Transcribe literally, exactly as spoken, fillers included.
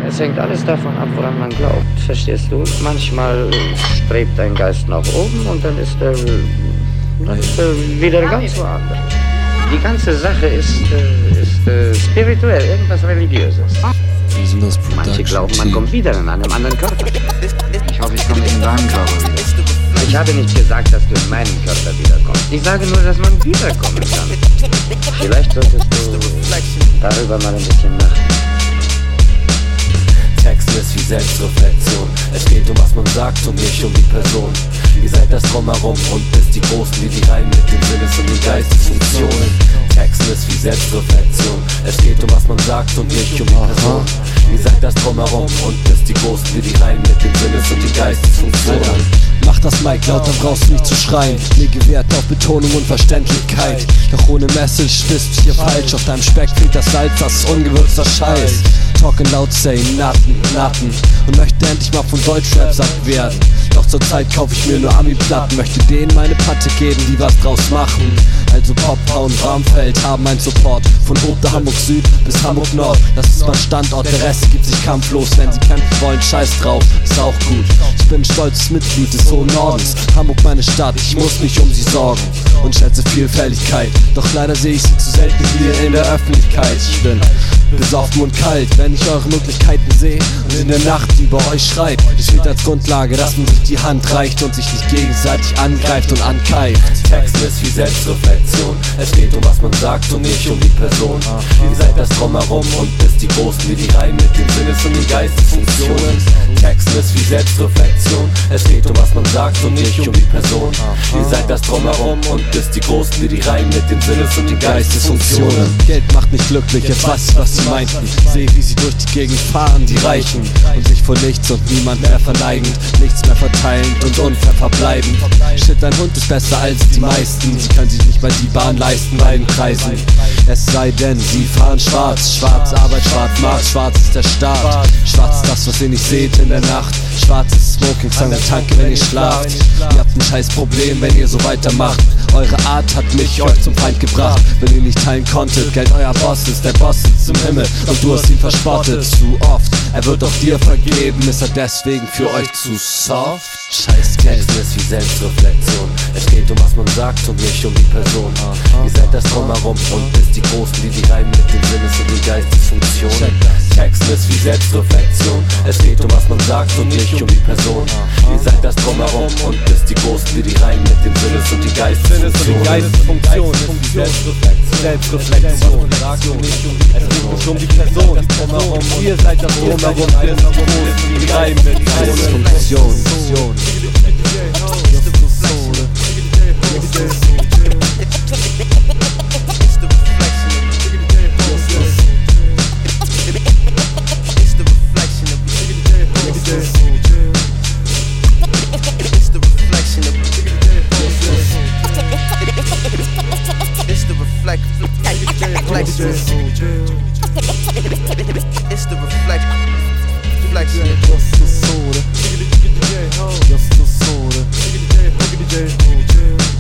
Es hängt alles davon ab, woran man glaubt. Verstehst du? Manchmal strebt dein Geist nach oben und dann ist er, dann ist er wieder ganz woanders. Die ganze Sache ist, äh, ist äh, spirituell, irgendwas Religiöses. Manche glauben, man kommt wieder in einem anderen Körper. Ich hoffe, ich komme nicht in deinen Körper wieder. Ich habe nicht gesagt, dass du in meinen Körper wiederkommst. Ich sage nur, dass man wiederkommen kann. Vielleicht solltest du darüber mal ein bisschen nachdenken. Text ist wie Selbstreflexion. Es geht um was man sagt und nicht um die Person. Ihr seid das Drumherum und bist die Großen, die die Reihen mit den Sinnes- und den Geistesfunktionen. Text ist wie Selbstreflexion. Es geht um was man sagt und nicht um die Person. Ihr seid das Drumherum und bist die Großen, die die Reihen mit den Sinnes- und den Geistesfunktionen. Mach das Mic laut, dann brauchst du nicht zu schreien. Lege Wert auf Betonung und Verständlichkeit. Doch ohne Message bist du hier falsch. Auf deinem Speck fehlt das Salz, das ist ungewürzter Scheiß. Talking loud, say Natten, Natten. Und möchte endlich mal von Deutschrap satt werden. Doch zur Zeit kaufe ich mir nur Ami-Platten. Möchte denen meine Patte geben, die was draus machen. Also Poptown, Bramfeld haben einen Support. Von Hope Hamburg Süd bis Hamburg Nord. Das ist mein Standort, der Rest gibt sich kampflos. Wenn sie kämpfen wollen, scheiß drauf, ist auch gut. Ich bin ein stolzes Mitglied des hohen Nordens. Hamburg meine Stadt, ich muss mich um sie sorgen. Und schätze Vielfältigkeit, doch leider sehe ich sie zu selten hier in der Öffentlichkeit. Ich bin besoffen und kalt, wenn ich eure Möglichkeiten sehe und in der Nacht über euch schreit. Es steht als Grundlage, dass man sich die Hand reicht und sich nicht gegenseitig angreift und ankeift. Text ist wie Selbstreflexion. Es geht um was man sagt und nicht um die Person. Ihr seid das Drumherum und bist die Großen, wie die Reihen mit den Sinnes- und den Geistesfunktionen. Text ist wie Selbstreflexion. Es geht um was man sagt und nicht um die Person. Ihr seid das Drumherum und bist die Großen, wie die Reihen mit den Sinnes- und den Geistesfunktionen. Geld macht nicht glücklich, jetzt weiß ich, was sie meinten. Sehe, wie sie durch die Gegend fahren, die Reichen. Und sich vor nichts und niemand mehr verneigend. Nichts mehr verteilend und unfair verbleibend. Shit, dein Hund ist besser als die meisten. Sie können sich nicht mal die Bahn leisten bei den Preisen. Es sei denn, sie fahren schwarz. Schwarz Arbeit, schwarz Markt, schwarz ist der Staat. Schwarz ist das, was ihr nicht seht in der Nacht. Schwarz ist Smoking, Zang und Tanke, wenn ihr schlaft. Ihr habt ein scheiß Problem, wenn ihr so weitermacht. Eure Art hat mich euch zum Feind gebracht. Wenn ihr nicht teilen konntet, Geld euer Boss ist. Der Boss sitzt im Himmel und du hast ihn verspottet. Zu oft, er wird auch dir vergeben. Ist er deswegen für euch zu soft? Scheiß Geld. Text ist wie Selbstreflexion. Es geht um was man sagt und nicht um die Person. Ihr seid das Drumherum und bist die Großen, die die Reihen mit den Sinnes- und den Geistesfunktionen. Text ist wie Selbstreflexion. Es geht um was man sagt und nicht um die Person. Ihr seid das Drumherum und bist die Großen, die die Reihen mit den Sinnes- und den Geistesfunktionen. Geistesfunktion ist die Selbstreflexion. Selbstreflexion. Es geht nicht um die Person. Ihr seid das Drumherum, bist die Großen, die Reihen mit den Geistesfunktionen. It's the reflection. Reflection. Just the soda. Just the soda.